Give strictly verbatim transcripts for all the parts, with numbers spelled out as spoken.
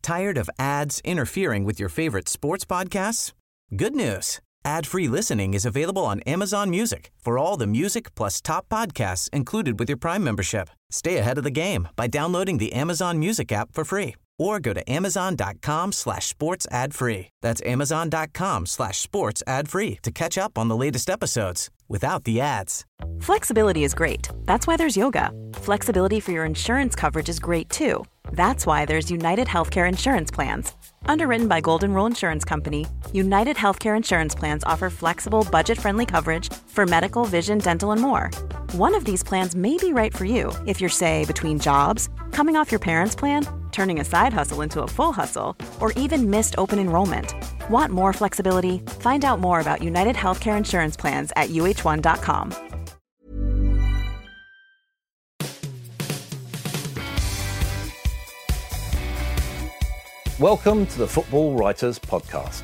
Tired of ads interfering with your favorite sports podcasts? Good news. Ad-free listening is available on Amazon Music for all the music plus top podcasts included with your Prime membership. Stay ahead of the game by downloading the Amazon Music app for free or go to amazon.com slash sports ad free. That's amazon.com slash sports ad free to catch up on the latest episodes without the ads. Flexibility is great. That's why there's yoga. Flexibility for your insurance coverage is great too. That's why there's United Healthcare Insurance Plans. Underwritten by Golden Rule Insurance Company, United Healthcare Insurance Plans offer flexible, budget-friendly coverage for medical, vision, dental, and more. One of these plans may be right for you if you're, say, between jobs, coming off your parents' plan, turning a side hustle into a full hustle, or even missed open enrollment. Want more flexibility? Find out more about United Healthcare Insurance Plans at U H one dot com. Welcome to the Football Writers Podcast.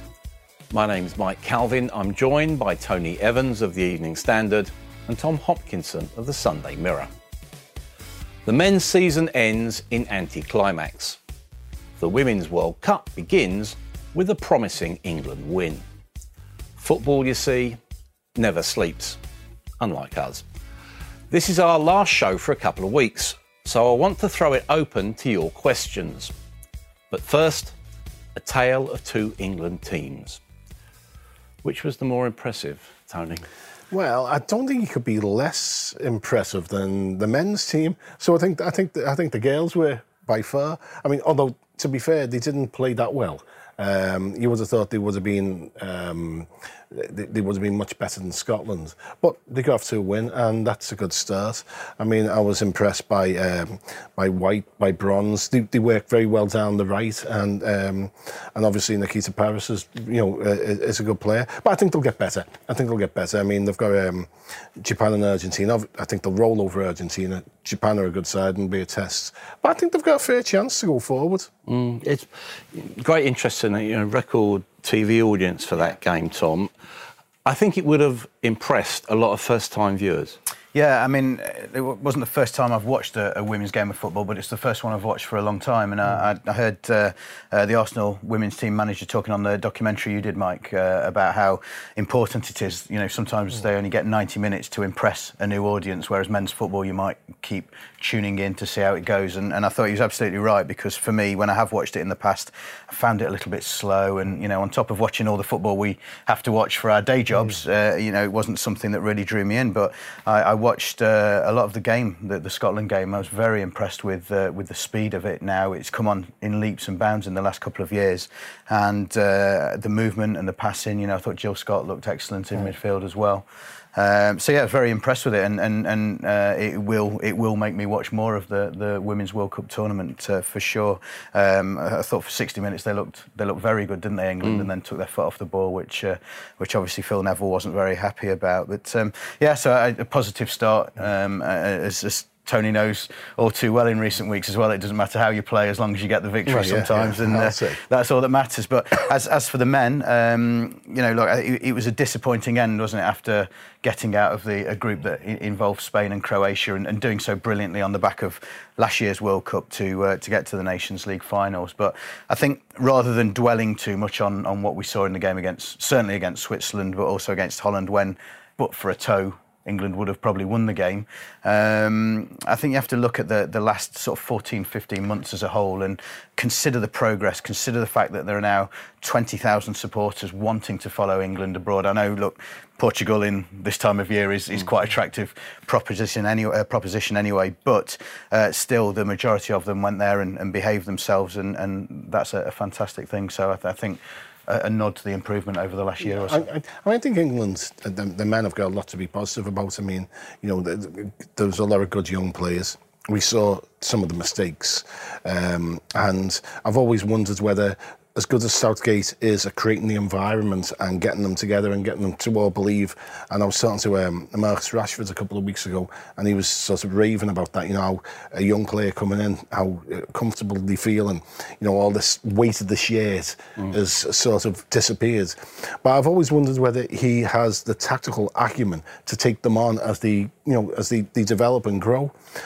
My name's Mike Calvin. I'm joined by Tony Evans of the Evening Standard and Tom Hopkinson of the Sunday Mirror. The men's season ends in anticlimax. The Women's World Cup begins with a promising England win. Football, you see, never sleeps, unlike us. This is our last show for a couple of weeks, so I want to throw it open to your questions. But first, a tale of two England teams. Which was the more impressive, Tony? Well, I don't think he could be less impressive than the men's team. So I think I think I think the girls were by far. I mean, although to be fair, they didn't play that well. Um, you would have thought they would have been um, they, they would have been much better than Scotland, but they got off to a win, and that's a good start. I mean, I was impressed by um, by White, by Bronze. They, they worked very well down the right, and um, and obviously Nikita Parris is you know uh, is a good player. But I think they'll get better. I think they'll get better. I mean, they've got um, Japan and Argentina. I think they'll roll over Argentina. Japan are a good side and be a test, but I think they've got a fair chance to go forward. Mm, it's great interest in a you know, record T V audience for that game, Tom. I think it would have impressed a lot of first-time viewers. Yeah, I mean, it wasn't the first time I've watched a, a women's game of football, but it's the first one I've watched for a long time. And I, I heard uh, uh, the Arsenal women's team manager talking on the documentary you did, Mike, uh, about how important it is. You know, sometimes they only get ninety minutes to impress a new audience, whereas men's football, you might keep tuning in to see how it goes. And, and I thought he was absolutely right, because for me, when I have watched it in the past, I found it a little bit slow. And, you know, on top of watching all the football we have to watch for our day jobs, uh, you know, it wasn't something that really drew me in. But I, I watched uh, a lot of the game, the, the Scotland game. I was very impressed with uh, with the speed of it now. It's come on in leaps and bounds in the last couple of years. And uh, the movement and the passing, you know, I thought Jill Scott looked excellent in yeah. midfield as well. Um, so yeah, I was very impressed with it, and and, and uh, it will it will make me watch more of the, the Women's World Cup tournament uh, for sure. Um, I thought for sixty minutes they looked they looked very good, didn't they, England, mm. and then took their foot off the ball, which uh, which obviously Phil Neville wasn't very happy about. But um, yeah, so a, a positive start. Um, as, as Tony knows all too well in recent weeks as well. It doesn't matter how you play as long as you get the victory right, yeah, sometimes, yeah. and uh, that's all that matters. But as as for the men, um, you know, look, it, it was a disappointing end, wasn't it? After getting out of the a group that involved Spain and Croatia, and, and doing so brilliantly on the back of last year's World Cup to uh, to get to the Nations League finals. But I think rather than dwelling too much on on what we saw in the game against, certainly against Switzerland, but also against Holland, when but for a toe, England would have probably won the game. Um, I think you have to look at the, the last sort of fourteen, fifteen months as a whole and consider the progress, consider the fact that there are now twenty thousand supporters wanting to follow England abroad. I know, look, Portugal in this time of year is, is quite attractive proposition anyway, uh, proposition anyway, but uh, still the majority of them went there and, and behaved themselves, and, and that's a, a fantastic thing. So I, th- I think a nod to the improvement over the last year or so. I, I, I think England, the, the men have got a lot to be positive about. I mean, you know, the, the, there's a lot of good young players. We saw some of the mistakes, um, and I've always wondered whether, as good as Southgate is at creating the environment and getting them together and getting them to all believe, and I was talking to um, Marcus Rashford a couple of weeks ago, and he was sort of raving about that, you know, how a young player coming in, how comfortable they feel, and, you know, all this weight of the shirt mm. has sort of disappeared. But I've always wondered whether he has the tactical acumen to take them on as they you know, as they, they develop and grow.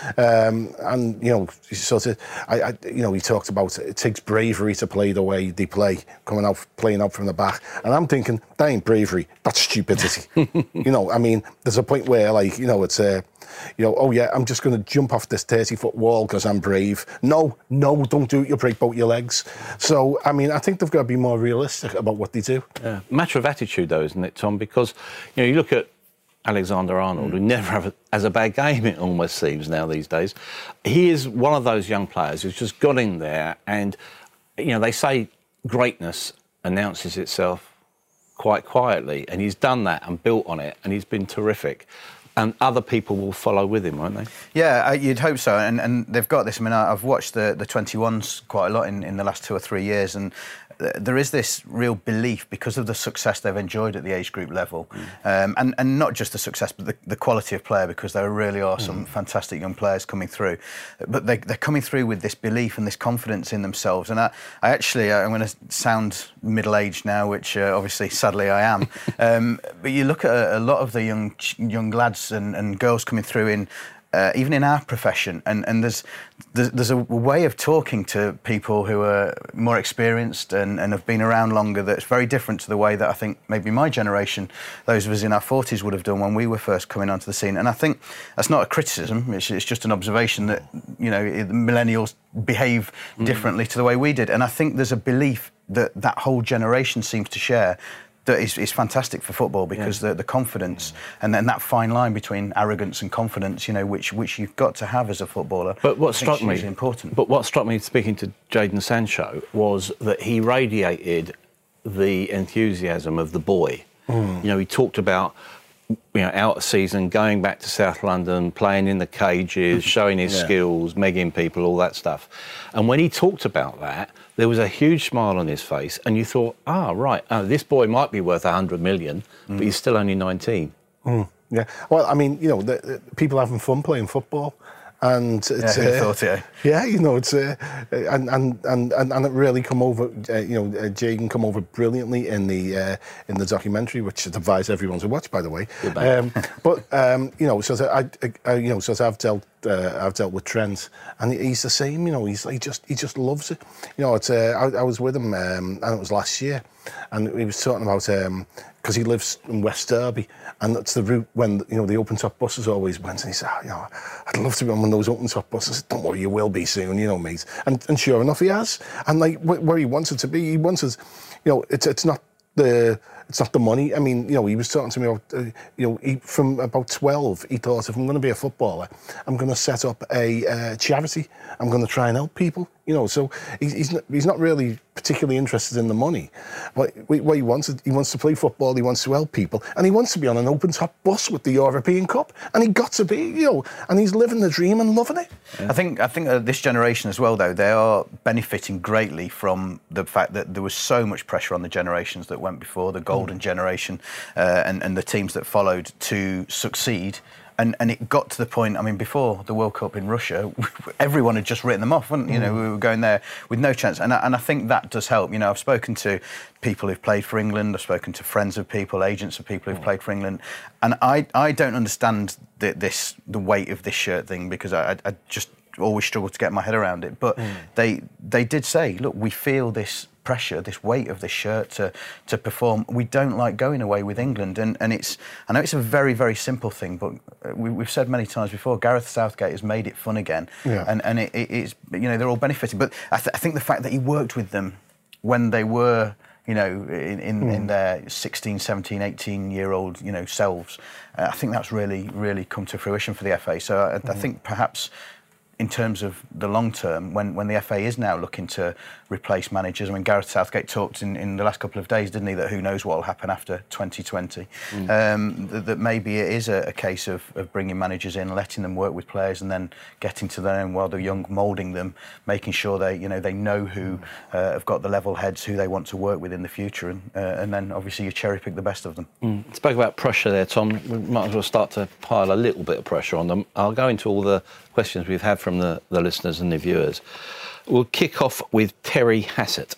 Um, and, you know, sort of, I, I, you know, he talked about it takes bravery to play the way they play, coming out, playing out from the back. And I'm thinking, that ain't bravery, that's stupidity. You know, I mean, there's a point where, like, you know, it's a, uh, you know, oh yeah, I'm just going to jump off this thirty-foot wall because I'm brave. No, no, don't do it, you'll break both your legs. So, I mean, I think they've got to be more realistic about what they do. Yeah. Matter of attitude, though, isn't it, Tom? Because, you know, you look at Alexander-Arnold, who never have a, has a bad game, it almost seems now these days. He is one of those young players who's just got in there and, you know, they say greatness announces itself quite quietly, and he's done that and built on it, and he's been terrific. And other people will follow with him, won't they? Yeah, you'd hope so. And, and they've got this. I mean, I've watched the, the twenty-ones quite a lot in, in the last two or three years, and there is this real belief because of the success they've enjoyed at the age group level, mm. um, and, and not just the success, but the, the quality of player, because there really are some mm. fantastic young players coming through. But they, they're coming through with this belief and this confidence in themselves. And I, I actually, I'm going to sound middle-aged now, which uh, obviously, sadly, I am. um, but you look at a, a lot of the young young lads and, and girls coming through in Uh, even in our profession, and, and there's, there's there's a way of talking to people who are more experienced and, and have been around longer that's very different to the way that I think maybe my generation, those of us in our forties, would have done when we were first coming onto the scene. And I think that's not a criticism, it's, it's just an observation that, you know, millennials behave mm. differently to the way we did. And I think there's a belief that that whole generation seems to share that is, is fantastic for football, because yeah. the, the confidence and then that fine line between arrogance and confidence, you know, which which you've got to have as a footballer. But what struck me, is important. But what struck me speaking to Jadon Sancho was that he radiated the enthusiasm of the boy. Mm. You know, he talked about, you know, out of season, going back to South London, playing in the cages, showing his yeah. skills, megging people, all that stuff. And when he talked about that, there was a huge smile on his face, and you thought, ah, right, oh, this boy might be worth a hundred million, mm. but he's still only nineteen. Mm. Yeah. Well, I mean, you know, the, the people having fun playing football. And it's, yeah, who uh, thought it? Yeah, you know, it's uh, and, and and and it really come over. Uh, you know, uh, Jadon come over brilliantly in the uh, in the documentary, which I'd advise everyone to watch, by the way. Um, but um, you know, so I, I, you know, so I've dealt uh, I've dealt with Trent, and he's the same. You know, he's he just he just loves it. You know, it's uh, I, I was with him, um, and it was last year, and he was talking about um, because he lives in West Derby, and that's the route when, you know, the open top buses always went. And he said, oh, you know, I'd love to be on one of those open top buses. I said, don't worry, you will be soon, you know, mate. And and sure enough, he has. And like where he wants it to be, he wants it. You know, it's it's not the it's not the money. I mean, you know, he was talking to me about, uh, you know, he, from about twelve, he thought, if I'm going to be a footballer, I'm going to set up a uh, charity. I'm going to try and help people. You know, so he's he's not, he's not really particularly interested in the money. But what he wants, he wants to play football, he wants to help people, and he wants to be on an open-top bus with the European Cup. And he got to be, you know, and he's living the dream and loving it. Yeah. I think I think uh, this generation as well, though, they are benefiting greatly from the fact that there was so much pressure on the generations that went before, the golden mm. generation, uh, and, and the teams that followed, to succeed. And and it got to the point, I mean, before the World Cup in Russia, everyone had just written them off, wasn't, you know, we were going there with no chance. And I, and I think that does help. You know, I've spoken to people who've played for England, I've spoken to friends of people, agents of people who've played for England, and I, I don't understand the, this the weight of this shirt thing, because I, I just always struggle to get my head around it. But mm. they they did say, look, we feel this pressure, this weight of this shirt to to perform. We don't like going away with England, and and it's I know it's a very very simple thing, but we, we've said many times before, Gareth Southgate has made it fun again, yeah. and and it, it, it's, you know, they're all benefiting. But I, th- I think the fact that he worked with them when they were, you know, in in, mm. in their sixteen, seventeen, eighteen year old, you know, selves, uh, I think that's really really come to fruition for the F A. So I, mm. I think perhaps, in terms of the long term, when, when the F A is now looking to replace managers, I mean, Gareth Southgate talked in, in the last couple of days, didn't he, that who knows what will happen after twenty twenty. Mm. Um, that, that maybe it is a, a case of, of bringing managers in, letting them work with players, and then getting to them while they're young, moulding them, making sure they, you know, they know who uh, have got the level heads, who they want to work with in the future, and, uh, and then obviously you cherry pick the best of them. Mm. Spoke about pressure there, Tom. We might as well start to pile a little bit of pressure on them. I'll go into all the questions we've had from the, the listeners and the viewers. We'll kick off with Terry Hassett.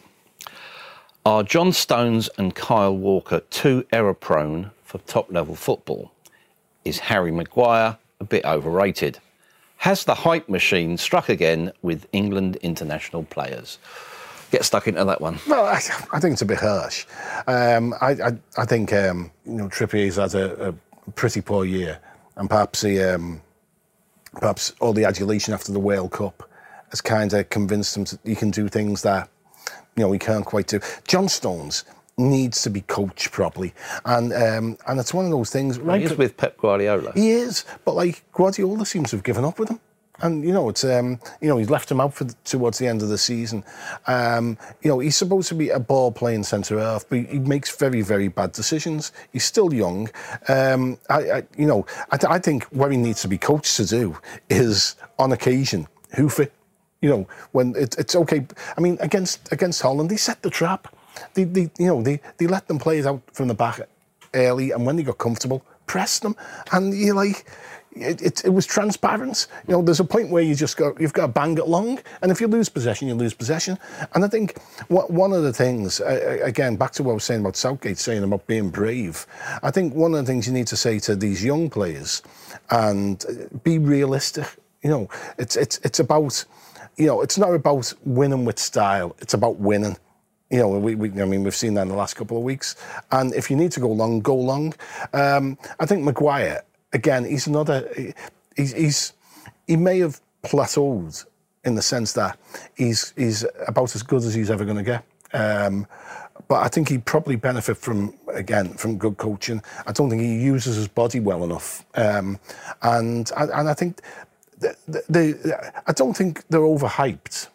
Are John Stones and Kyle Walker too error-prone for top-level football? Is Harry Maguire a bit overrated. Has the hype machine struck again with England international players? Get stuck into that one. Well, I, I think it's a bit harsh. Um, I, I, I think um, you know Trippier's had a, a pretty poor year, and perhaps he, um, perhaps all the adulation after the World Cup has kind of convinced him that he can do things that you know he can't quite do. John Stones needs to be coached properly, and um, and it's one of those things. Right, he is with Pep Guardiola. He is, but like Guardiola seems to have given up with him. And you know, it's um, you know, he's left him out for the, towards the end of the season. Um, you know, he's supposed to be a ball-playing centre half, but he makes very, very bad decisions. He's still young. Um, I, I, you know, I, th- I think what he needs to be coached to do is, on occasion, hoof it. You know, when it, it's okay. I mean, against against Holland, they set the trap. They, they you know, they they let them play it out from the back early, and when they got comfortable, pressed them. And you're like. It, it, it was transparent. You know, there's a point where you just got you've got to bang it long, and if you lose possession, you lose possession. And I think what, one of the things, uh, again, back to what I was saying about Southgate, saying about being brave. I think one of the things you need to say to these young players, and be realistic. You know, it's it's it's about, you know, it's not about winning with style. It's about winning. You know, we, we I mean, we've seen that in the last couple of weeks. And if you need to go long, go long. Um, I think Maguire. Again, he's another. He's, he's he may have plateaued in the sense that he's he's about as good as he's ever going to get. Um, but I think he'd probably benefit from again from good coaching. I don't think he uses his body well enough, um, and and I think the, the, the, I don't think they're overhyped.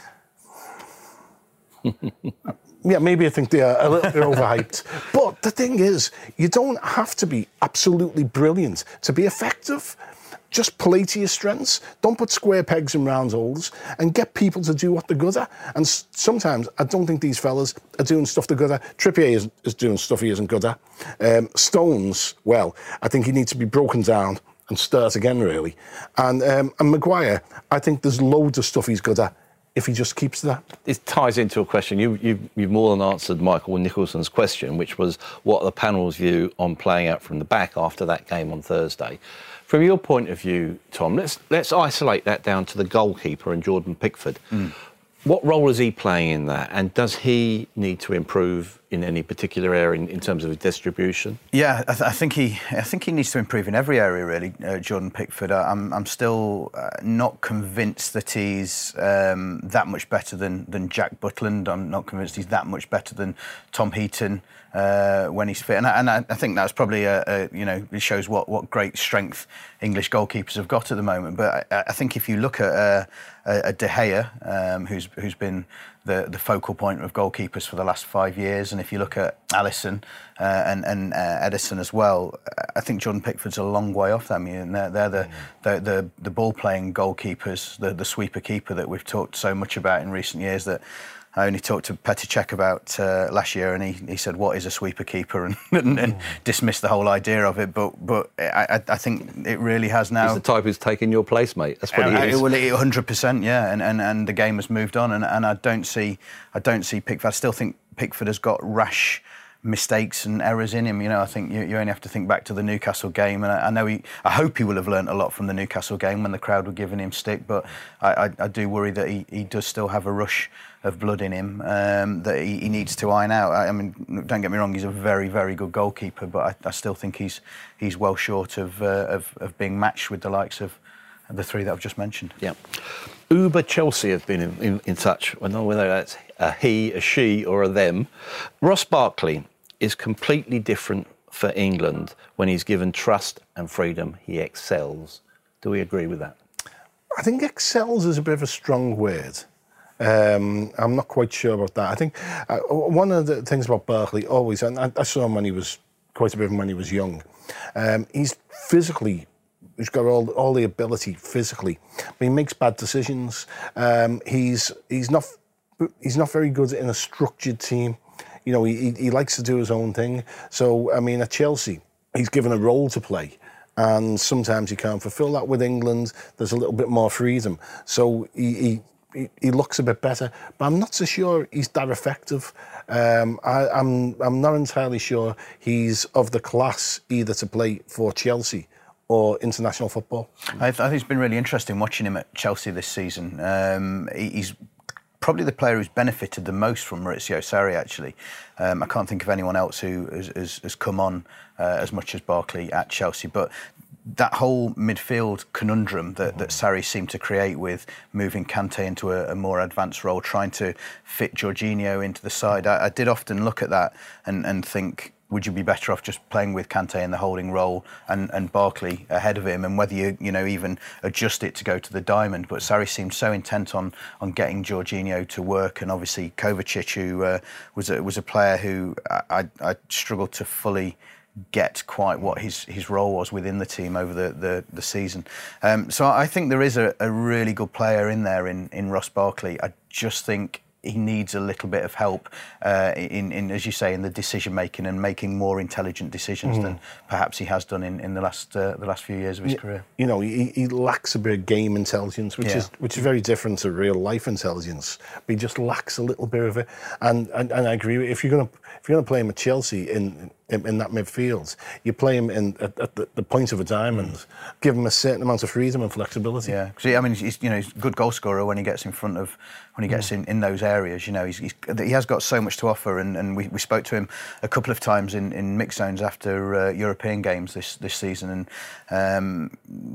Yeah, maybe I think they are a little bit overhyped. But the thing is, you don't have to be absolutely brilliant to be effective. Just play to your strengths. Don't put square pegs in round holes, and get people to do what they're good at. And s- sometimes I don't think these fellas are doing stuff they're good at. Trippier is, is doing stuff he isn't good at. Um, Stones, well, I think he needs to be broken down and start again, really. And, um, and Maguire, I think there's loads of stuff he's good at. If he just keeps that. It ties into a question. You, you, you've more than answered Michael Nicholson's question, which was what are the panel's view on playing out from the back after that game on Thursday? From your point of view, Tom, let's let's isolate that down to the goalkeeper and Jordan Pickford. Mm. What role is he playing in that? And does he need to improve in any particular area in, in terms of his distribution? Yeah, I, th- I think he, I think he needs to improve in every area, really. Uh, Jordan Pickford. I, I'm, I'm still uh, not convinced that he's um, that much better than than Jack Butland. I'm not convinced he's that much better than Tom Heaton uh, when he's fit. And I, and I, I think that's probably a, a you know it shows what what great strength English goalkeepers have got at the moment. But I, I think if you look at uh, a, a De Gea, um, who's who's been the, the focal point of goalkeepers for the last five years. And if you look at Alisson uh, and, and uh, Edison as well, I think Jordan Pickford's a long way off them. I mean, they're, they're the, the, the, the ball-playing goalkeepers, the, the sweeper keeper that we've talked so much about in recent years that I only talked to Petr Cech about uh, last year, and he, he said, "What is a sweeper keeper?" and, and, and dismissed the whole idea of it. But but I, I think it really has now. He's the type who's taking your place, mate. That's what uh, he is. Well, one hundred percent, yeah. And, and and the game has moved on, and, and I don't see I don't see Pickford. I still think Pickford has got rash mistakes and errors in him. You know, I think you, you only have to think back to the Newcastle game, and I, I know he. I hope he will have learnt a lot from the Newcastle game when the crowd were giving him stick. But I, I, I do worry that he, he does still have a rush of blood in him um, that he, he needs to iron out. I, I mean, don't get me wrong, he's a very, very good goalkeeper, but I, I still think he's he's well short of, uh, of of being matched with the likes of the three that I've just mentioned. Yeah. Uber Chelsea have been in, in, in touch. I don't know whether that's a he, a she, or a them. Ross Barkley is completely different for England. When he's given trust and freedom, he excels. Do we agree with that? I think excels is a bit of a strong word. Um, I'm not quite sure about that. I think uh, one of the things about Barkley always, and I, I saw him when he was quite a bit when he was young, um, he's physically, he's got all all the ability physically, but he makes bad decisions. Um, he's he's not he's not very good in a structured team. You know, he he likes to do his own thing. So I mean, at Chelsea, he's given a role to play. And sometimes he can't fulfil that. With England, there's a little bit more freedom. So he, he He, he looks a bit better, but I'm not so sure he's that effective. Um, I, I'm I'm not entirely sure he's of the class either to play for Chelsea or international football. I, th- I think it's been really interesting watching him at Chelsea this season. Um, he, he's probably the player who's benefited the most from Maurizio Sarri, actually. Um, I can't think of anyone else who has, has, has come on uh, as much as Barkley at Chelsea, but that whole midfield conundrum that, that Sarri seemed to create with moving Kante into a, a more advanced role, trying to fit Jorginho into the side, I, I did often look at that and, and think, would you be better off just playing with Kante in the holding role and, and Barkley ahead of him, and whether you you know even adjust it to go to the diamond? But Sarri seemed so intent on on getting Jorginho to work, and obviously Kovacic, who uh, was a, was a player who I, I struggled to fully get quite what his, his role was within the team over the, the, the season. Um, so I think there is a, a really good player in there in, in Ross Barkley. I just think he needs a little bit of help uh, in, in, as you say, in the decision making and making more intelligent decisions mm. than perhaps he has done in, in the last uh, the last few years of his you, career. You know, he, he lacks a bit of game intelligence, which yeah. is which is very different to real life intelligence. But he just lacks a little bit of it. And and, and I agree with you. If you're gonna if you're gonna play him at Chelsea in in, in that midfield, you play him in at, at the, the point of a diamond, mm. give him a certain amount of freedom and flexibility. Yeah, because I mean, he's you know he's a good goal scorer when he gets in front of when he gets mm. in, in those areas. You know, he's, he's he has got so much to offer, and, and we, we spoke to him a couple of times in, in mixed zones after uh, European games this this season. And um,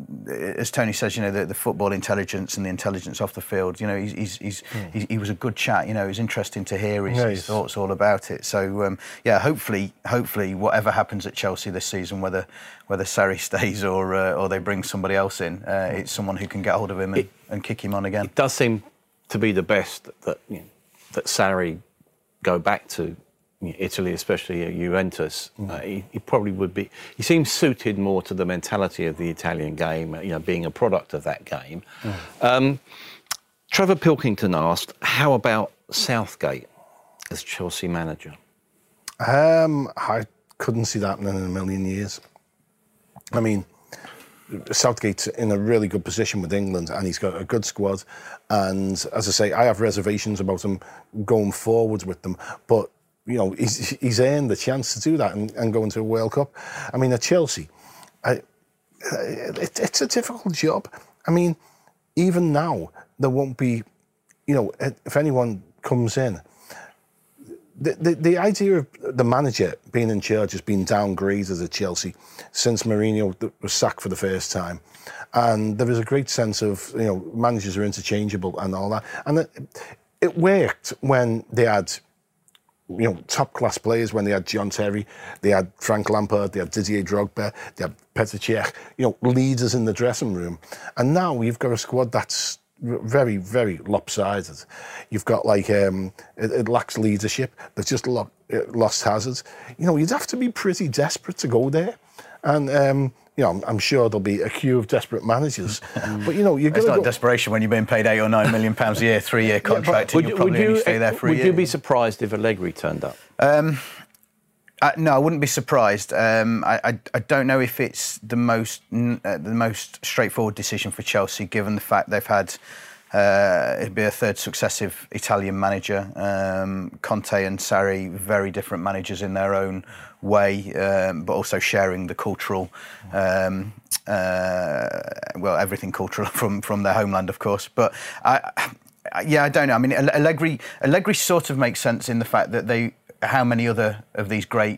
as Tony says, you know, the, the football intelligence and the intelligence off the field. You know, he's, he's, he's, mm. he's he was a good chat. You know, it was interesting to hear his, nice. his thoughts all about it. So um, yeah, hopefully, hopefully, whatever happens at Chelsea this season, whether whether Sarri stays or uh, or they bring somebody else in, uh, it's someone who can get hold of him and, it, and kick him on again. It does seem to be the best that you know, that Sarri go back to you know, Italy, especially at Juventus. Mm. Uh, he, he probably would be. He seems suited more to the mentality of the Italian game, you know, being a product of that game. Mm. Um, Trevor Pilkington asked, "How about Southgate as Chelsea manager?" Um, I couldn't see that happening in a million years. I mean, Southgate's in a really good position with England, and he's got a good squad. And as I say, I have reservations about him going forwards with them. But you know, he's he's earned the chance to do that and, and go into a World Cup. I mean, at Chelsea, I, it, it's a difficult job. I mean, even now there won't be, you know, if anyone comes in. The, the the idea of the manager being in charge has been downgraded at Chelsea since Mourinho was sacked for the first time, and there is a great sense of, you know, managers are interchangeable and all that, and it, it worked when they had, you know, top class players, when they had John Terry, they had Frank Lampard, they had Didier Drogba, they had Petr Cech, you know, leaders in the dressing room, and now you've got a squad that's very, very lopsided. You've got like um, it, it lacks leadership. They've just lo- lost Hazard. You know, you'd have to be pretty desperate to go there, and um, you know, I'm, I'm sure there'll be a queue of desperate managers. But you know, you're it's going not go- desperation when you're being paid eight or nine million pounds a year, three-year contract, yeah, and you'll probably you, only stay there for a would year. you be surprised if Allegri turned up? Um, I, no, I wouldn't be surprised. Um, I, I, I don't know if it's the most uh, the most straightforward decision for Chelsea, given the fact they've had uh, it'd be a third successive Italian manager. Um, Conte and Sarri, very different managers in their own way, um, but also sharing the cultural, um, uh, well, everything cultural from from their homeland, of course. But I, I, yeah, I don't know. I mean, Allegri Allegri sort of makes sense in the fact that they. How many other of these great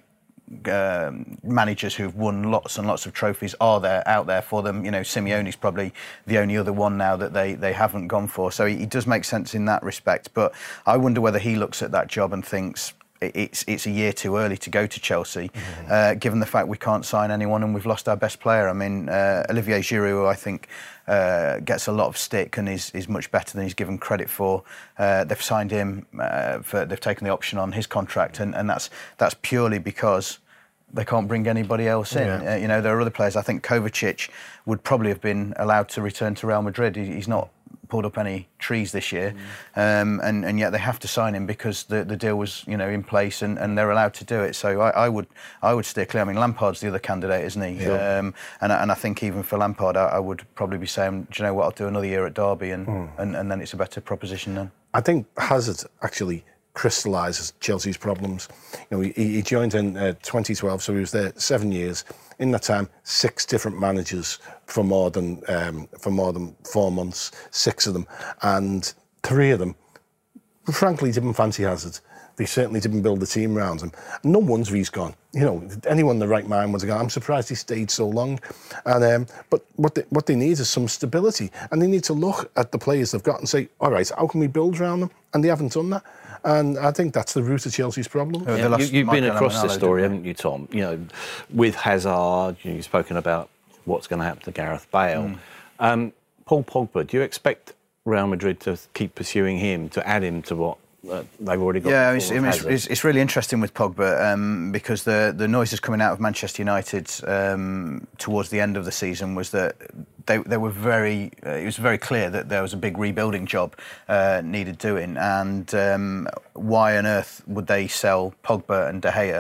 um, managers who've won lots and lots of trophies are there out there for them? You know, Simeone's probably the only other one now that they, they haven't gone for. So he, he does make sense in that respect. But I wonder whether he looks at that job and thinks it's it's a year too early to go to Chelsea, mm-hmm. uh, given the fact we can't sign anyone and we've lost our best player. I mean, uh, Olivier Giroud, I think, uh, gets a lot of stick and is is much better than he's given credit for. Uh, they've signed him, uh, for, they've taken the option on his contract, and, and that's that's purely because they can't bring anybody else in. Yeah. Uh, you know, there are other players. I think Kovacic would probably have been allowed to return to Real Madrid. He, he's not pulled up any trees this year, mm. um, and, and yet they have to sign him because the, the deal was, you know, in place, and, and they're allowed to do it. So I, I would I would steer clear. I mean, Lampard's the other candidate, isn't he? Yeah. Um, and, and I think even for Lampard, I, I would probably be saying, do you know what, I'll do another year at Derby, and, mm. and, and then it's a better proposition then. I think Hazard actually crystallises Chelsea's problems. You know, he, he joined in uh, twenty twelve, so he was there seven years. In that time, six different managers for more than um, for more than four months, six of them, and three of them, frankly, didn't fancy Hazard. They certainly didn't build the team around him. No wonder he's gone. You know, anyone in the right mind would have gone. I'm surprised he stayed so long. And um, but what they, what they need is some stability, and they need to look at the players they've got and say, all right, how can we build around them? And they haven't done that. And I think that's the root of Chelsea's problem. Yeah, you, you've been across this story, haven't you, Tom? You know, with Hazard, you know, you've spoken about what's going to happen to Gareth Bale. Mm. Um, Paul Pogba, do you expect Real Madrid to keep pursuing him, to add him to what uh, they've already got? Yeah, it's, it's, it's, it's really interesting with Pogba um, because the, the noises coming out of Manchester United um, towards the end of the season was that They, they were very. Uh, it was very clear that there was a big rebuilding job uh, needed doing, and um, why on earth would they sell Pogba and De Gea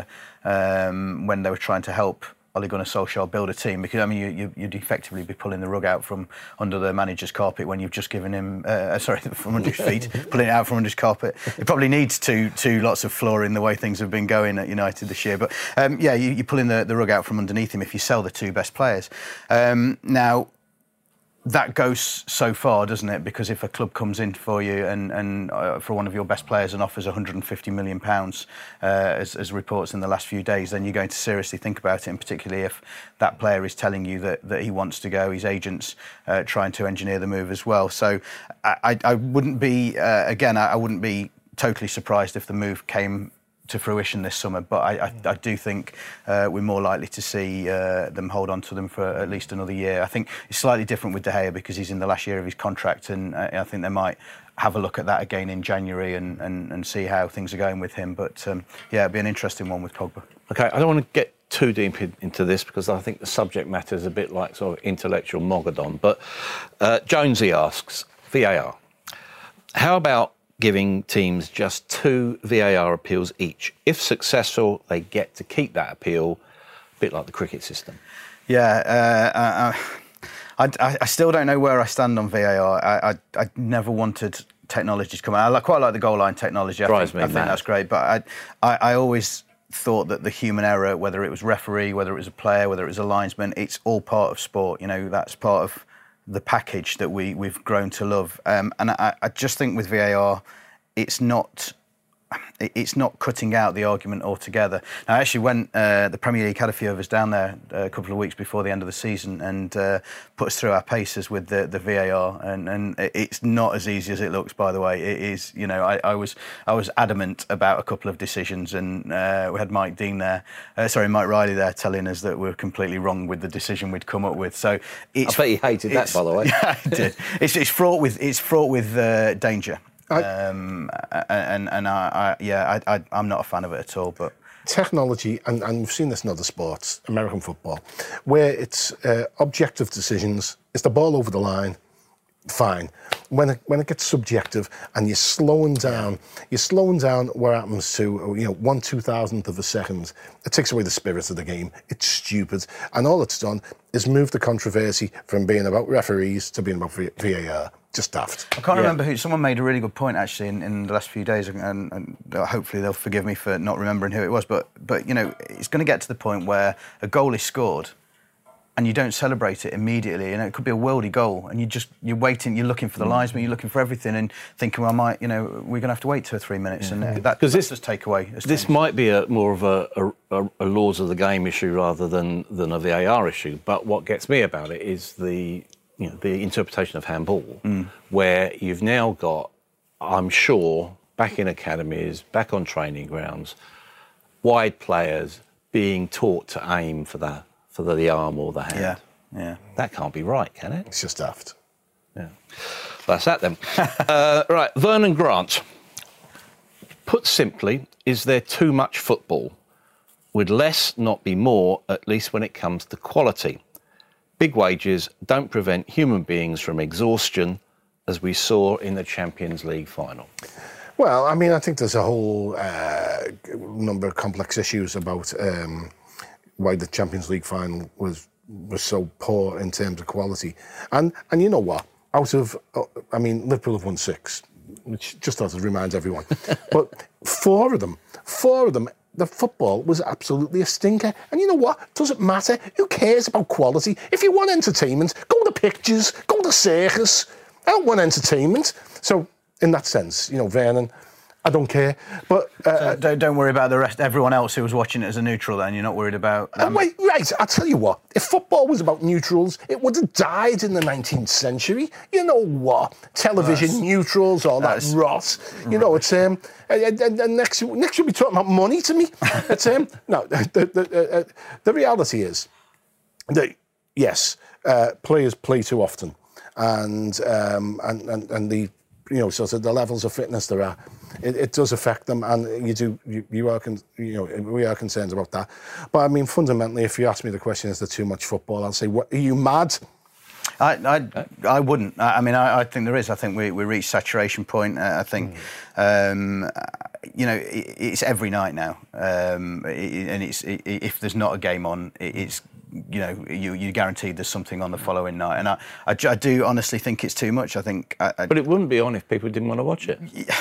um, when they were trying to help Ole Gunnar Solskjaer build a team? Because I mean, you, you, you'd effectively be pulling the rug out from under the manager's carpet when you've just given him. Uh, sorry, from under his feet, pulling it out from under his carpet. It probably needs two two lots of flooring the way things have been going at United this year. But um, yeah, you, you're pulling the, the rug out from underneath him if you sell the two best players. Um, now. That goes so far, doesn't it? Because if a club comes in for you and, and uh, for one of your best players and offers one hundred fifty million pounds, uh, as, as reports in the last few days, then you're going to seriously think about it, and particularly if that player is telling you that, that he wants to go, his agent's uh, trying to engineer the move as well. So I, I, I wouldn't be, uh, again, I, I wouldn't be totally surprised if the move came to fruition this summer, but I, I, I do think uh, we're more likely to see uh, them hold on to them for at least another year. I think it's slightly different with De Gea because he's in the last year of his contract, and uh, I think they might have a look at that again in January and, and, and see how things are going with him. But um, yeah, it'd be an interesting one with Pogba. OK, I don't want to get too deep in, into this because I think the subject matter is a bit like sort of intellectual Mogadon, but uh, Jonesy asks, V A R, how about giving teams just two V A R appeals each? If successful, they get to keep that appeal, a bit like the cricket system. Yeah, uh, I, I, I still don't know where I stand on V A R. I, I, I never wanted technology to come out. I quite like the goal line technology. I Drives think, me I think mad. that's great, but I, I, I always thought that the human error, whether it was referee, whether it was a player, whether it was a linesman, it's all part of sport. You know, that's part of the package that we, we've grown to love. Um, and I, I just think with V A R, it's not it's not cutting out the argument altogether. Now, actually, when uh, the Premier League had a few of us down there a couple of weeks before the end of the season and uh, put us through our paces with the, the V A R, and, and it's not as easy as it looks, by the way. It is, you know, I, I was I was adamant about a couple of decisions, and uh, we had Mike Dean there, uh, sorry, Mike Riley there, telling us that we were completely wrong with the decision we'd come up with. So it's, I bet he hated that, by the way. Yeah, I did. it's, it's fraught with it's fraught with uh, danger. I, um, and and I, I yeah, I, I, I'm not a fan of it at all. But technology, and, and we've seen this in other sports, American football, where it's uh, objective decisions. Is the ball over the line? Fine. When it, when it gets subjective and you're slowing down, you're slowing down what happens to, you know, one two thousandth of a second. It takes away the spirit of the game. It's stupid. And all it's done is move the controversy from being about referees to being about V A R. Just daft. I can't yeah. remember who. Someone made a really good point actually in, in the last few days, and, and hopefully they'll forgive me for not remembering who it was. But but you know, it's going to get to the point where a goal is scored, and you don't celebrate it immediately. You know, it could be a worldy goal, and you just you're waiting, you're looking for the linesman, you're looking for everything, and thinking, well, I might, you know, we're going to have to wait two or three minutes, yeah. and that this does take away. This changed. Might be a more of a, a, a laws of the game issue rather than than a V A R issue. But what gets me about it is the. You know, the interpretation of handball, mm. where you've now got, I'm sure, back in academies, back on training grounds, wide players being taught to aim for the for the, the arm or the hand. Yeah, yeah. That can't be right, can it? It's just daft. Yeah. That's that then. uh, right, Vernon Grant. Put simply, is there too much football? Would less not be more, at least when it comes to quality? Big wages don't prevent human beings from exhaustion, as we saw in the Champions League final. Well, I mean, I think there's a whole uh, number of complex issues about um, why the Champions League final was was so poor in terms of quality. And and you know what? Out of, uh, I mean, Liverpool have won six, which just sort of reminds everyone. But four of them, four of them, the football was absolutely a stinker. And you know what? Doesn't matter. Who cares about quality? If you want entertainment, go to pictures, go to circus. I don't want entertainment. So, in that sense, you know, Vernon, I don't care. But uh, so don't, don't worry about the rest. Everyone else who was watching it as a neutral. Then you're not worried about. Um, wait, right. I'll tell you what. If football was about neutrals, it would have died in the nineteenth century. You know what? Television well, neutrals, all that rot. You know, it's um. And, and, and next, next you'll be talking about money to me. It's um. No, the the, uh, the reality is that yes, uh, players play too often, and um and and, and the you know sort of the levels of fitness there are. It, it does affect them, and you do. You, you are, con- you know, we are concerned about that. But I mean, fundamentally, if you ask me the question, is there too much football? I'll say, what, are you mad? I, I, I wouldn't. I, I mean, I, I think there is. I think we we reached saturation point. Uh, I think, mm. um, you know, it, it's every night now, um, it, and it's it, if there's not a game on, it, it's. You know, you you guaranteed there's something on the following night, and I, I, I do honestly think it's too much. I think, I, I, but it wouldn't be on if people didn't want to watch it. Yeah.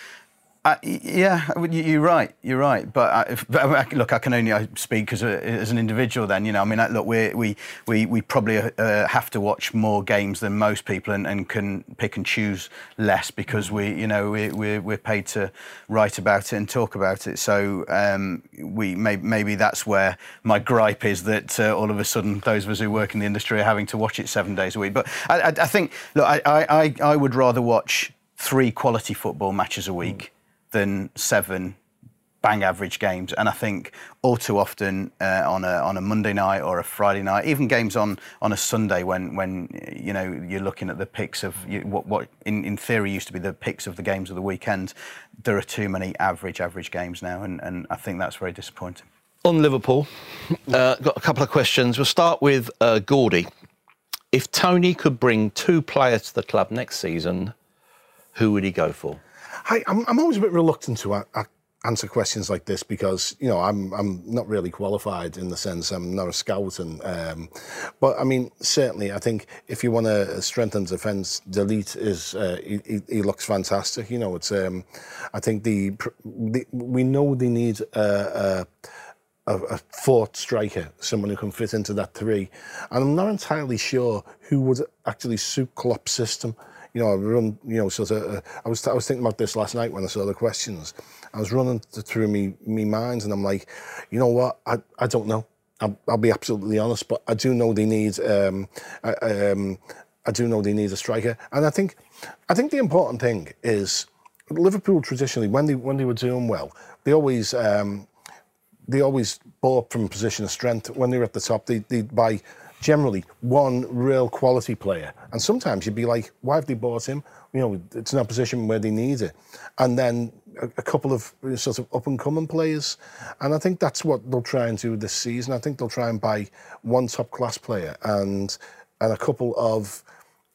Uh, yeah, you're right. You're right. But, I, if, but look, I can only speak as, a, as an individual. Then, you know, I mean, look, we we we we probably uh, have to watch more games than most people, and, and can pick and choose less because we, you know, we we're, we're paid to write about it and talk about it. So um, we may, maybe that's where my gripe is that uh, all of a sudden those of us who work in the industry are having to watch it seven days a week. But I, I, I think, look, I, I I would rather watch three quality football matches a week. Mm. than seven bang average games, and I think all too often uh, on a on a Monday night or a Friday night, even games on, on a Sunday when when you know you're looking at the picks of you, what what in, in theory used to be the picks of the games of the weekend, there are too many average average games now, and, and I think that's very disappointing. On Liverpool, uh, got a couple of questions. We'll start with uh, Gordy. If Tony could bring two players to the club next season, who would he go for? I, I'm, I'm always a bit reluctant to a, a answer questions like this because, you know, I'm I'm not really qualified in the sense I'm not a scout. And, um, but, I mean, certainly, I think if you want to strengthen defence, Delete is, uh, he, he looks fantastic. You know, it's, um, I think the, the we know they need a, a, a fourth striker, someone who can fit into that three. And I'm not entirely sure who would actually suit Klopp's system. You know, I run. You know, sort of. Uh, I was I was thinking about this last night when I saw the questions. I was running through me me mind, and I'm like, you know what? I I don't know. I'll, I'll be absolutely honest, but I do know they need. Um, I, um, I do know they need a striker, and I think, I think the important thing is Liverpool traditionally when they when they were doing well, they always um, they always bought from a position of strength. When they were at the top, they they'd buy. Generally, one real quality player. And sometimes you'd be like, why have they bought him? You know, it's in a position where they need it. And then a, a couple of sort of up-and-coming players. And I think that's what they'll try and do this season. I think they'll try and buy one top-class player and and a couple of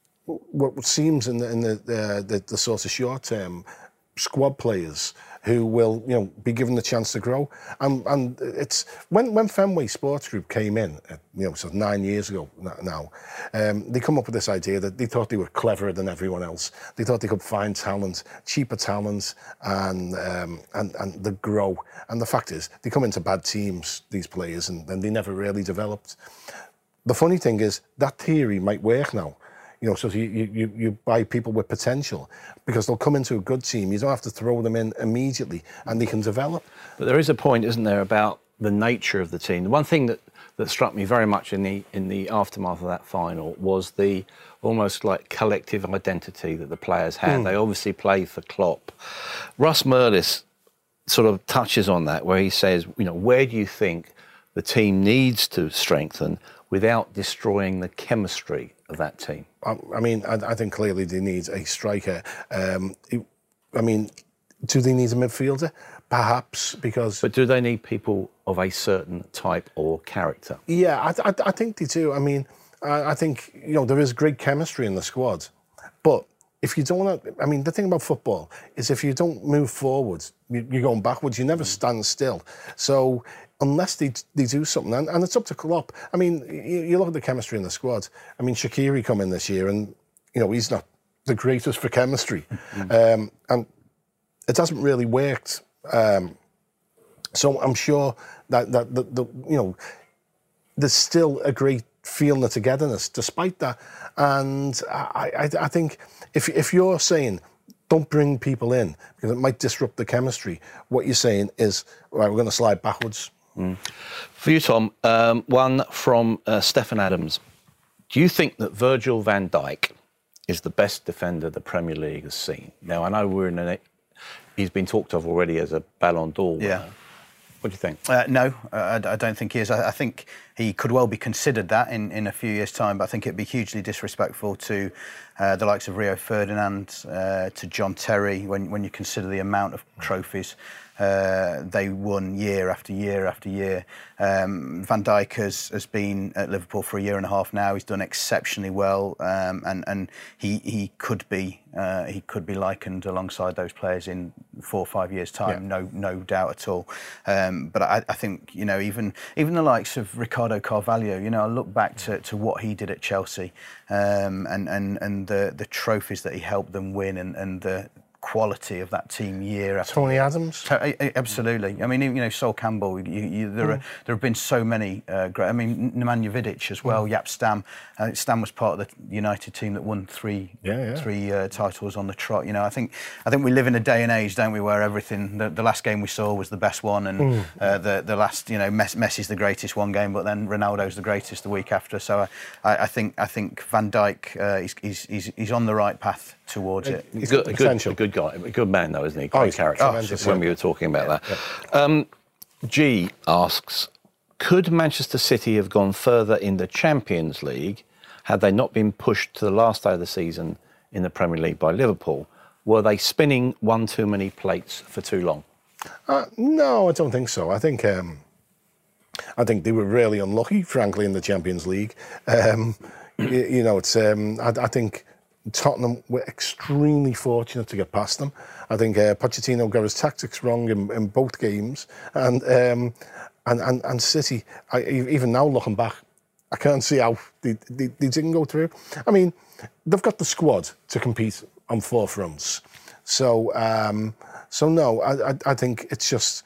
what seems in the, in the, the, the, the sort of short-term squad players who will, you know, be given the chance to grow. And and it's when when Fenway Sports Group came in, you know, sort of nine years ago now, um, they come up with this idea that they thought they were cleverer than everyone else. They thought they could find talent, cheaper talent, and um, and and the grow. And the fact is, they come into bad teams, these players, and, and they never really developed. The funny thing is that theory might work now. You know, so you, you, you buy people with potential because they'll come into a good team. You don't have to throw them in immediately and they can develop. But there is a point, isn't there, about the nature of the team. The one thing that, that struck me very much in the in the aftermath of that final was the almost like collective identity that the players had. Mm. They obviously play for Klopp. Russ Merlis sort of touches on that where he says, you know, where do you think the team needs to strengthen without destroying the chemistry of that team? I mean, I, I think clearly they need a striker. Um, I mean, do they need a midfielder? Perhaps, because... But do they need people of a certain type or character? Yeah, I, I, I think they do. I mean, I, I think, you know, there is great chemistry in the squad. But if you don't want to... I mean, the thing about football is if you don't move forwards, you, you're going backwards. You never stand still. So... unless they they do something, and, and it's up to Klopp. I mean, you, you look at the chemistry in the squad. I mean, Shaqiri come in this year, and you know he's not the greatest for chemistry, mm. um, and it hasn't really worked Um, so I'm sure that that the, the you know there's still a great feeling of togetherness despite that. And I, I, I think if if you're saying don't bring people in because it might disrupt the chemistry, what you're saying is, right, we're going to slide backwards. Mm. For you, Tom, um, one from uh, Stefan Adams. Do you think that Virgil van Dijk is the best defender the Premier League has seen? Now, I know we're in an... He's been talked of already as a Ballon d'Or winner. Yeah. What do you think? Uh, no, uh, I, I don't think he is. I, I think he could well be considered that in, in a few years' time, but I think it'd be hugely disrespectful to uh, the likes of Rio Ferdinand, uh, to John Terry, when, when you consider the amount of trophies uh, they won year after year after year. Um, Van Dijk has, has been at Liverpool for a year and a half now. He's done exceptionally well, um, and and he he could be uh, he could be likened alongside those players in four or five years' time. Yeah. No no doubt at all. Um, but I, I think you know even even the likes of Ricardo Carvalho. You know, I look back to, to what he did at Chelsea, um, and and and the the trophies that he helped them win, and and the quality of that team year after Tony Adams. Absolutely. I mean, you know, Sol Campbell. You, you, there, mm. are, there have been so many uh, great. I mean, Nemanja Vidic as well. Mm. Jaap Stam. Uh, Stam was part of the United team that won three yeah, yeah. three uh, titles on the trot. You know, I think I think we live in a day and age, don't we, where everything. The, the last game we saw was the best one, and mm. uh, the the last, you know, Messi's the greatest one game, but then Ronaldo's the greatest the week after. So I, I think I think Van Dijk, uh, he's, he's he's he's on the right path towards it. He's got potential. A good, a good guy, a good man though, isn't he? Great oh, character. Oh, when we were talking about yeah, that. Yeah. Um, G asks, could Manchester City have gone further in the Champions League had they not been pushed to the last day of the season in the Premier League by Liverpool? Were they spinning one too many plates for too long? Uh, no, I don't think so. I think um, I think they were really unlucky, frankly, in the Champions League. Um, you, you know, it's um, I, I think Tottenham were extremely fortunate to get past them. I think uh, Pochettino got his tactics wrong in, in both games, and um, and, and and City. I, even now, looking back, I can't see how they, they, they didn't go through. I mean, they've got the squad to compete on four fronts. So um, so no, I, I I think it's just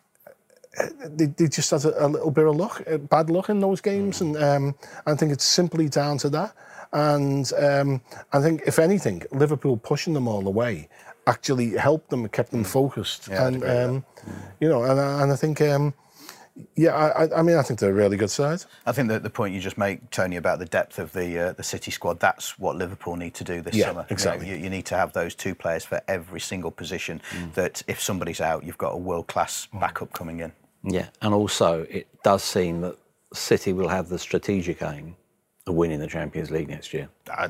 they, they just had a, a little bit of luck, bad luck in those games, and um, I think it's simply down to that. And um, I think, if anything, Liverpool pushing them all the way actually helped them, kept them focused. Yeah, and, um, you know, and, and I think, um, yeah, I, I mean, I think they're a really good side. I think that the point you just make, Tony, about the depth of the uh, the City squad, that's what Liverpool need to do this yeah, summer. Exactly. You, know, you, you need to have those two players for every single position, mm. that if somebody's out, you've got a world-class mm. backup coming in. Yeah, and also it does seem that City will have the strategic aim of winning the Champions League next year.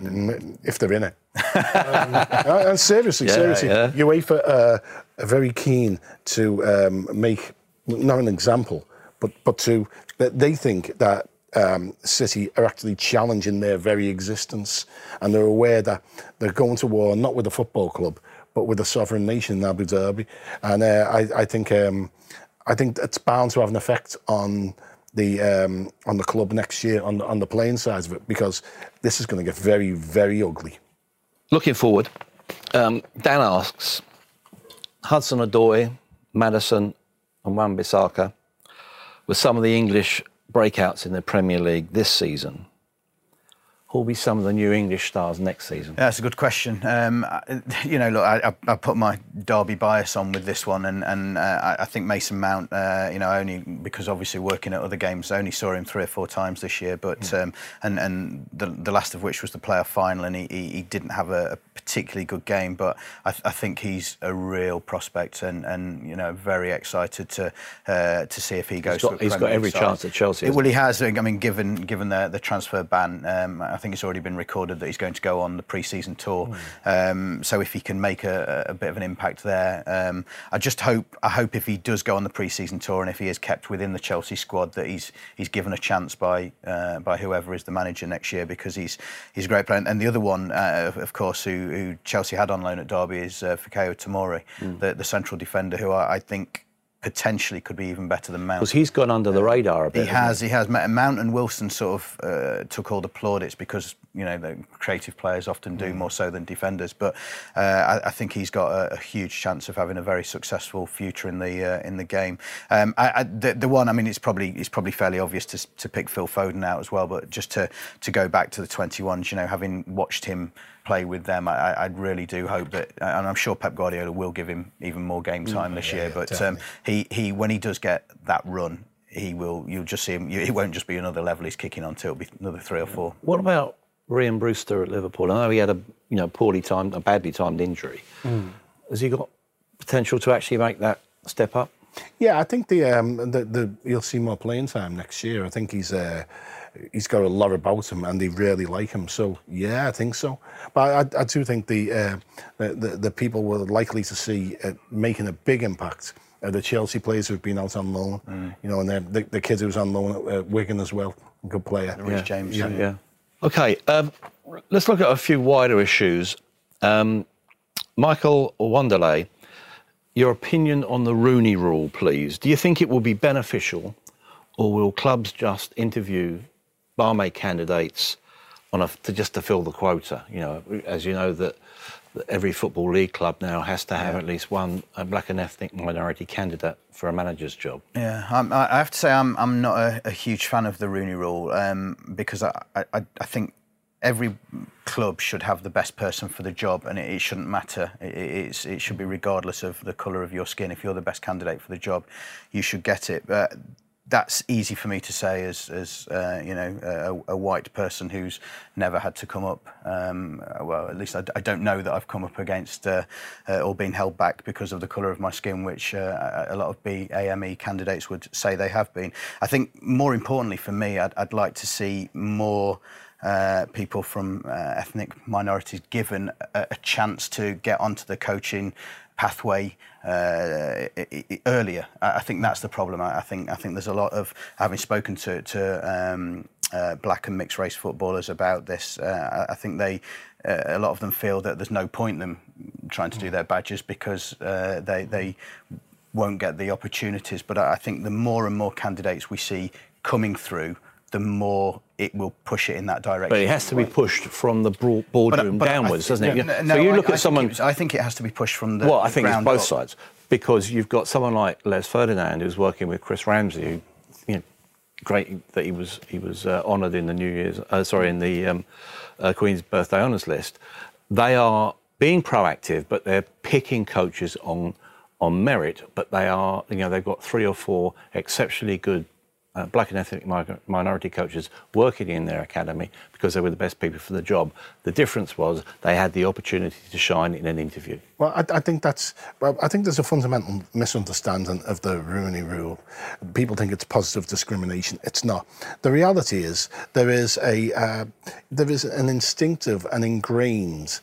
If they're in it. um, and seriously, yeah, seriously, yeah. UEFA uh, are very keen to um, make, not an example, but, but to, that they think that um, City are actually challenging their very existence, and they're aware that they're going to war not with a football club, but with a sovereign nation in Abu Dhabi. And uh, I, I think um, I think that's bound to have an effect on the um, on the club next year, on the, on the playing side of it, because this is going to get very, very ugly. Looking forward, um, Dan asks, Hudson-Odoi, Maddison and Wan-Bissaka were some of the English breakouts in the Premier League this season. Who will be some of the new English stars next season? Yeah, that's a good question. Um, you know, look, I, I put my Derby bias on with this one, and, and uh, I think Mason Mount, uh, you know, only because obviously working at other games, I only saw him three or four times this year, but mm. um, and and the, the last of which was the playoff final, and he, he, he didn't have a, a particularly good game, but I, I think he's a real prospect, and, and you know, very excited to uh, to see if he goes. He's got, to a he's got every side. chance at Chelsea. It, well, he has. I mean, given given the the transfer ban. Um, I think it's already been recorded that he's going to go on the pre-season tour. Mm. Um, so if he can make a, a bit of an impact there, um, I just hope I hope if he does go on the pre-season tour, and if he is kept within the Chelsea squad, that he's he's given a chance by uh, by whoever is the manager next year, because he's he's a great player. And the other one, uh, of course, who, who Chelsea had on loan at Derby is uh, Fikayo Tomori, mm. the, the central defender, who I, I think potentially could be even better than Mount. Because he's gone under the radar a bit. He has, he has. Mount and Wilson sort of uh, took all the plaudits because, you know, the creative players often do mm. more so than defenders. But uh, I, I think he's got a, a huge chance of having a very successful future in the uh, in the game. Um, I, I, the, the one, I mean, it's probably it's probably fairly obvious to to pick Phil Foden out as well. But just to to go back to the twenty-ones, you know, having watched him play with them, I, I really do hope that, and I'm sure Pep Guardiola will give him even more game time mm, this yeah, year. But um, he, he, when he does get that run, he will. You'll just see him. It won't just be another level he's kicking on to. It'll be another three or four. What about Ryan Brewster at Liverpool? I know he had a you know poorly timed, a badly timed injury. Mm. Has he got potential to actually make that step up? Yeah, I think the um, the, the you'll see more playing time next year. I think he's. Uh, He's got a lot about him, and they really like him. So yeah, I think so. But I, I do think the, uh, the the people were likely to see it making a big impact. Uh, the Chelsea players who've been out on loan, mm. you know, and the, the kid who's on loan at uh, Wigan as well, a good player. Reece yeah. James. Yeah, yeah. Okay, um, let's look at a few wider issues. Um, Michael Wanderley, your opinion on the Rooney Rule, please. Do you think it will be beneficial, or will clubs just interview barmaid candidates on a, to just to fill the quota? You know, as you know, that, that every football league club now has to have yeah. at least one a black and ethnic minority candidate for a manager's job. Yeah, I'm, I have to say I'm I'm not a, a huge fan of the Rooney Rule um, because I, I I think every club should have the best person for the job, and it, it shouldn't matter. It, it's, it should be regardless of the colour of your skin. If you're the best candidate for the job, you should get it. But that's easy for me to say as, as uh, you know, a, a white person who's never had to come up. Um, well, at least I, I don't know that I've come up against uh, uh, or been held back because of the colour of my skin, which uh, a lot of B A M E candidates would say they have been. I think more importantly for me, I'd, I'd like to see more uh, people from uh, ethnic minorities given a, a chance to get onto the coaching pathway uh, earlier. I think that's the problem. I think I think there's a lot of, having spoken to to um, uh, black and mixed race footballers about this, uh, I think they uh, a lot of them feel that there's no point in them trying to do their badges because uh, they they won't get the opportunities. But I think the more and more candidates we see coming through, the more it will push it in that direction. But it has to be pushed from the boardroom but, but downwards, doesn't it? No, no, so you look I, at someone... I think, I think it has to be pushed from the Well, I think it's both up. sides. Because you've got someone like Les Ferdinand who's working with Chris Ramsey, who, you know, great that he was he was uh, honoured in the New Year's... Uh, sorry, in the um, uh, Queen's Birthday Honours list. They are being proactive, but they're picking coaches on on merit, but they are, you know, they've got three or four exceptionally good Uh, black and ethnic minority coaches working in their academy because they were the best people for the job. The difference was they had the opportunity to shine in an interview. Well, I, I think that's. Well, I think there's a fundamental misunderstanding of the Rooney Rule. People think it's positive discrimination. It's not. The reality is there is a uh, there is an instinctive and ingrained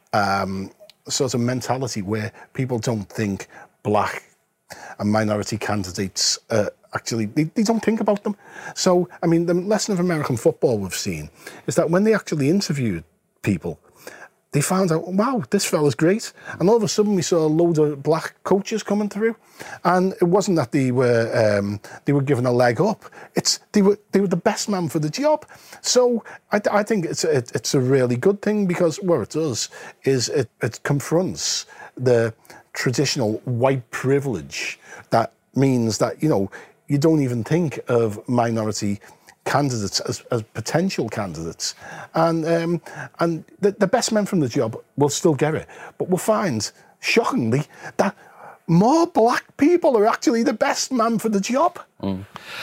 um, sort of mentality where people don't think black and minority candidates. Uh, Actually, they, they don't think about them. So, I mean, the lesson of American football we've seen is that when they actually interviewed people, they found out, wow, this fella's great. And all of a sudden, we saw a load of black coaches coming through. And it wasn't that they were um, they were given a leg up. It's they were they were the best man for the job. So I, I think it's a, it's a really good thing because what it does is it, it confronts the traditional white privilege that means that, you know, you don't even think of minority candidates as, as potential candidates. And um, and the, the best men from the job will still get it. But we'll find, shockingly, that more black people are actually the best man for the job. Mm.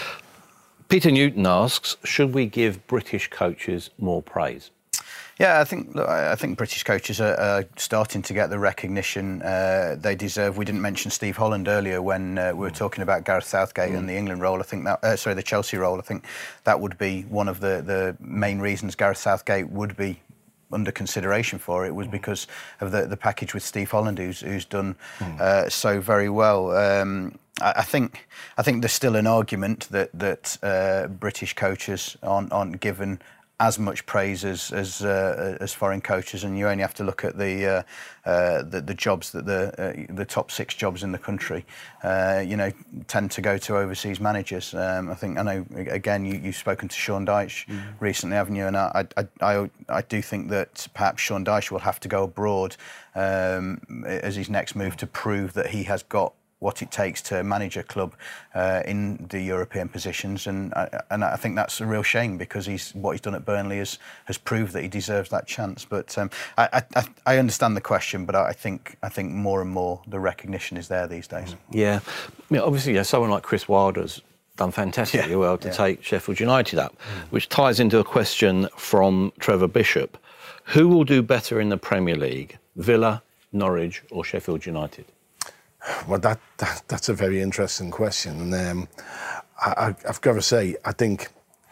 Peter Newton asks, should we give British coaches more praise? Yeah, I think look, I think British coaches are, are starting to get the recognition uh, they deserve. We didn't mention Steve Holland earlier when uh, we were talking about Gareth Southgate mm. and the England role. I think that, uh, sorry, the Chelsea role. I think that would be one of the, the main reasons Gareth Southgate would be under consideration for it was because of the, the package with Steve Holland, who's who's done mm. uh, so very well. Um, I, I think I think there's still an argument that that uh, British coaches aren't, aren't given as much praise as as, uh, as foreign coaches, and you only have to look at the uh, uh, the, the jobs that the uh, the top six jobs in the country, uh, you know, tend to go to overseas managers. Um, I think I know. Again, you, you've spoken to Sean Dyche mm. recently, haven't you? And I, I I I do think that perhaps Sean Dyche will have to go abroad um, as his next move to prove that he has got what it takes to manage a club uh, in the European positions, and I, and I think that's a real shame because he's what he's done at Burnley has has proved that he deserves that chance. But um, I, I I understand the question, but I think I think more and more the recognition is there these days. Yeah, I mean, obviously, yeah, someone like Chris Wilder's done fantastically yeah. well to yeah. take Sheffield United up, mm. which ties into a question from Trevor Bishop: who will do better in the Premier League, Villa, Norwich, or Sheffield United? Well, that, that that's a very interesting question, and um, I, I've got to say, I think,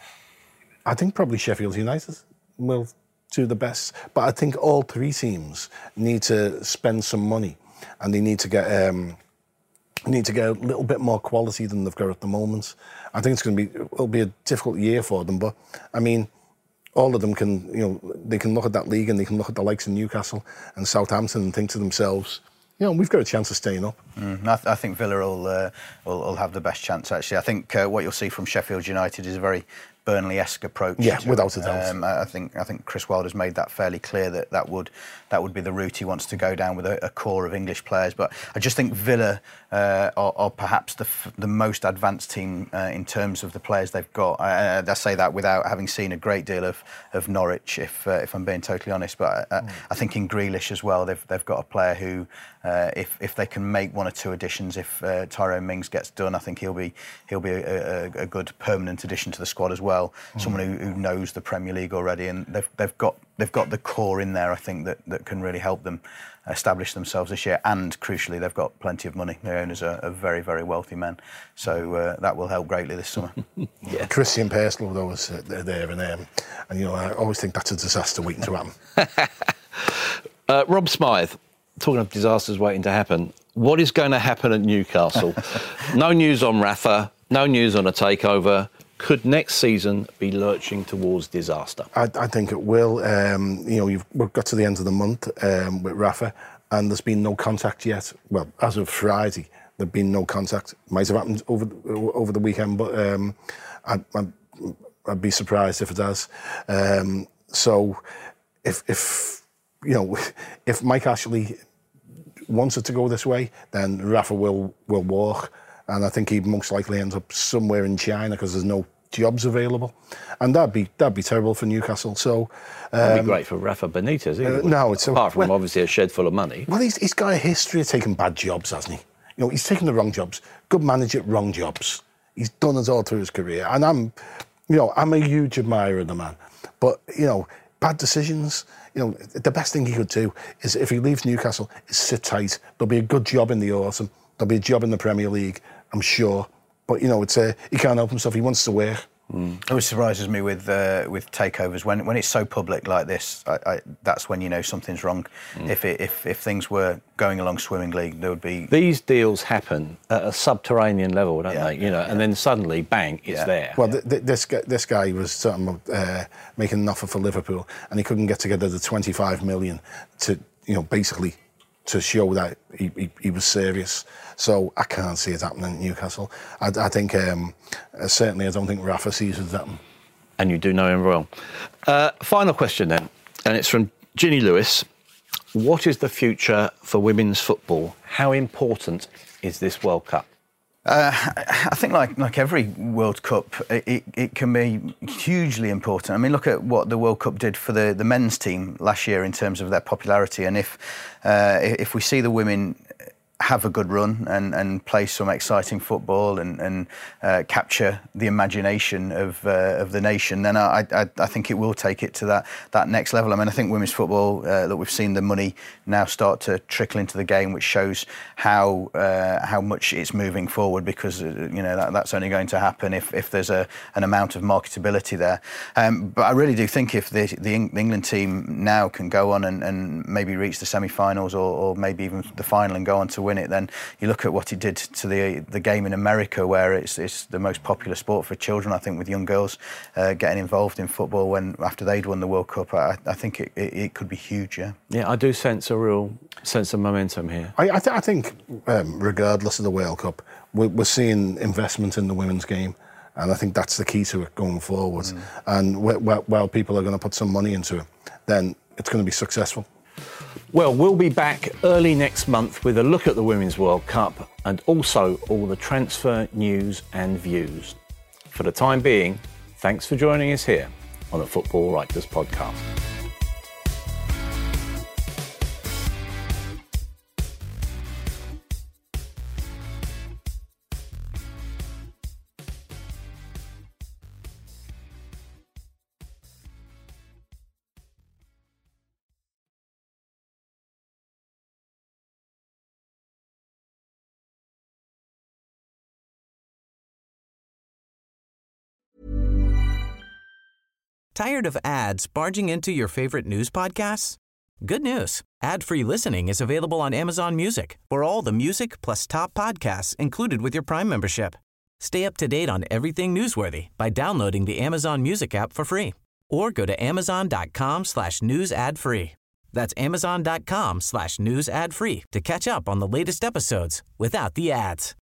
I think probably Sheffield United will do the best, but I think all three teams need to spend some money, and they need to get um, need to get a little bit more quality than they've got at the moment. I think it's going to be it'll be a difficult year for them, but I mean, all of them can, you know, they can look at that league and they can look at the likes of Newcastle and Southampton and think to themselves, you know, we've got a chance of staying up. Mm, I, th- I think Villa will, uh, will will have the best chance, actually. I think uh, what you'll see from Sheffield United is a very Burnley-esque approach. Yeah, to, without a doubt. Um, I think I think Chris Wilder's made that fairly clear that that would that would be the route he wants to go down with a, a core of English players. But I just think Villa uh, are, are perhaps the f- the most advanced team uh, in terms of the players they've got. I, I say that without having seen a great deal of, of Norwich, if uh, if I'm being totally honest. But I, mm. I think in Grealish as well, they've they've got a player who, uh, if if they can make one or two additions, if uh, Tyrone Mings gets done, I think he'll be he'll be a, a, a good permanent addition to the squad as well. Mm. Someone who, who knows the Premier League already, and they've they've got they've got the core in there. I think that, that can really help them establish themselves this year. And crucially, they've got plenty of money. Their owners are, are very very wealthy men, so uh, that will help greatly this summer. yeah. Christian Perslow though was uh, there, and um, and you know I always think that's a disaster waiting to happen. uh, Rob Smythe, talking of disasters waiting to happen, what is going to happen at Newcastle? No news on Rafa, no news on a takeover. Could next season be lurching towards disaster? I, I think it will. Um, you know, you've, we've got to the end of the month um, with Rafa, and there's been no contact yet. Well, as of Friday, there's been no contact. Might have happened over over the weekend, but um, I'd, I'd, I'd be surprised if it does. Um, so, if if you know, if Mike Ashley wants it to go this way, then Rafa will will walk. And I think he most likely ends up somewhere in China because there's no jobs available, and that'd be that'd be terrible for Newcastle. So um, that'd be great for Rafa Benitez. Uh, no, it's apart a, from well, obviously a shed full of money. Well, he's he's got a history of taking bad jobs, hasn't he? You know, he's taken the wrong jobs. Good manager, wrong jobs. He's done it all through his career, and I'm, you know, I'm a huge admirer of the man. But you know, bad decisions. You know, the best thing he could do is if he leaves Newcastle, is sit tight. There'll be a good job in the autumn. There'll be a job in the Premier League, I'm sure. But, you know, it's a, he can't help himself. He wants to work. Mm. It always surprises me with uh, with takeovers when when it's so public like this. I, I, that's when you know something's wrong. Mm. If it, if if things were going along swimmingly, there would be these deals happen at a subterranean level, don't yeah, they? You know, yeah. and then suddenly, bang, it's yeah. there. Well, th- th- this guy, this guy was talking about uh, making an offer for Liverpool, and he couldn't get together the twenty-five million to, you know, basically to show that he, he, he was serious. So I can't see it happening at Newcastle. I, I think, um, uh, certainly I don't think Rafa sees it happen. And you do know him well. Uh, final question then, and it's from Ginny Lewis. What is the future for women's football? How important is this World Cup? Uh, I think, like like every World Cup, it, it can be hugely important. I mean, look at what the World Cup did for the, the men's team last year in terms of their popularity. And if uh, if we see the women have a good run and, and play some exciting football and, and uh, capture the imagination of uh, of the nation, then I, I I think it will take it to that that next level. I mean, I think women's football, uh, that we've seen the money now start to trickle into the game, which shows how uh, how much it's moving forward, because uh, you know that, that's only going to happen if, if there's a an amount of marketability there. Um, but I really do think if the the England team now can go on and, and maybe reach the semi-finals or, or maybe even the final and go on to win win it, then you look at what it did to the the game in America, where it's it's the most popular sport for children. I think with young girls uh, getting involved in football when after they'd won the World Cup, I, I think it, it, it could be huge. Yeah. Yeah, I do sense a real sense of momentum here. I, I, th- I think, um, regardless of the World Cup, we're, we're seeing investment in the women's game. And I think that's the key to it going forward. Mm. And wh- wh- while people are going to put some money into it, then it's going to be successful. Well, we'll be back early next month with a look at the Women's World Cup and also all the transfer news and views. For the time being, thanks for joining us here on the Football Writers Podcast. Tired of ads barging into your favorite news podcasts? Good news. Ad-free listening is available on Amazon Music for all the music plus top podcasts included with your Prime membership. Stay up to date on everything newsworthy by downloading the Amazon Music app for free or go to amazon.com slash news ad free. That's amazon.com slash news ad free to catch up on the latest episodes without the ads.